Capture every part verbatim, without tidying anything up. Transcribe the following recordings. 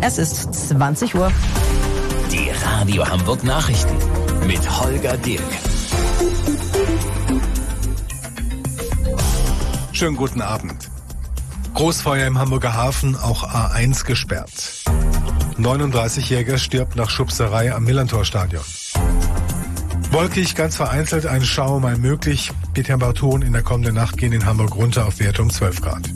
Es ist zwanzig Uhr. Die Radio Hamburg Nachrichten mit Holger Dirk. Schönen guten Abend. Großfeuer im Hamburger Hafen, auch A eins gesperrt. neununddreißigjähriger stirbt nach Schubserei am Millantor-Stadion. Wolkig, ganz vereinzelt ein Schauer mal möglich. Die Temperaturen in der kommenden Nacht gehen in Hamburg runter auf Werte um zwölf Grad.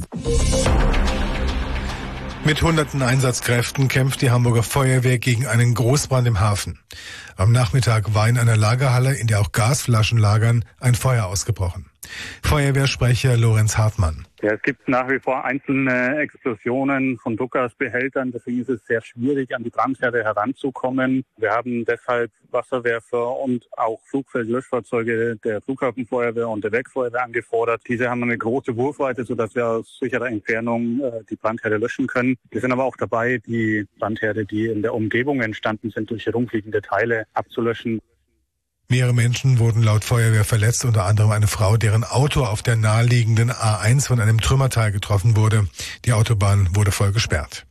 Mit hunderten Einsatzkräften kämpft die Hamburger Feuerwehr gegen einen Großbrand im Hafen. Am Nachmittag war in einer Lagerhalle, in der auch Gasflaschen lagern, ein Feuer ausgebrochen. Feuerwehrsprecher Lorenz Hartmann. Ja, es gibt nach wie vor einzelne Explosionen von Druckgasbehältern. Deswegen ist es sehr schwierig, an die Brandherde heranzukommen. Wir haben deshalb Wasserwerfer und auch Flugfeldlöschfahrzeuge der Flughafenfeuerwehr und der Werksfeuerwehr angefordert. Diese haben eine große Wurfweite, sodass wir aus sicherer Entfernung äh, die Brandherde löschen können. Wir sind aber auch dabei, die Brandherde, die in der Umgebung entstanden sind, durch herumfliegende Teile abzulöschen. Mehrere Menschen wurden laut Feuerwehr verletzt, unter anderem eine Frau, deren Auto auf der naheliegenden A eins von einem Trümmerteil getroffen wurde. Die Autobahn wurde voll gesperrt.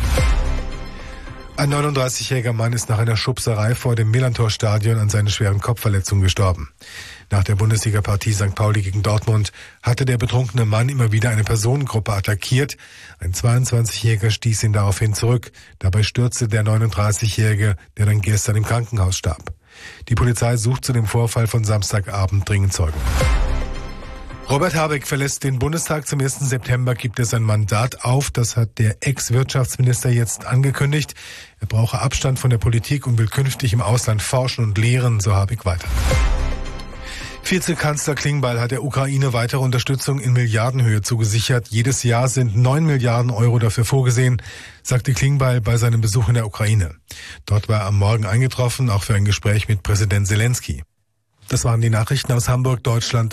Ein neununddreißigjähriger Mann ist nach einer Schubserei vor dem Millantor-Stadion an seinen schweren Kopfverletzungen gestorben. Nach der Bundesliga-Partie Sankt Pauli gegen Dortmund hatte der betrunkene Mann immer wieder eine Personengruppe attackiert. Ein zweiundzwanzigjähriger stieß ihn daraufhin zurück. Dabei stürzte der neununddreißigjährige, der dann gestern im Krankenhaus starb. Die Polizei sucht zu dem Vorfall von Samstagabend dringend Zeugen. Robert Habeck verlässt den Bundestag. Zum ersten September gibt er sein Mandat auf. Das hat der Ex-Wirtschaftsminister jetzt angekündigt. Er brauche Abstand von der Politik und will künftig im Ausland forschen und lehren, so Habeck weiter. Vizekanzler Klingbeil hat der Ukraine weitere Unterstützung in Milliardenhöhe zugesichert. Jedes Jahr sind neun Milliarden Euro dafür vorgesehen, sagte Klingbeil bei seinem Besuch in der Ukraine. Dort war er am Morgen eingetroffen, auch für ein Gespräch mit Präsident Zelensky. Das waren die Nachrichten aus Hamburg, Deutschland.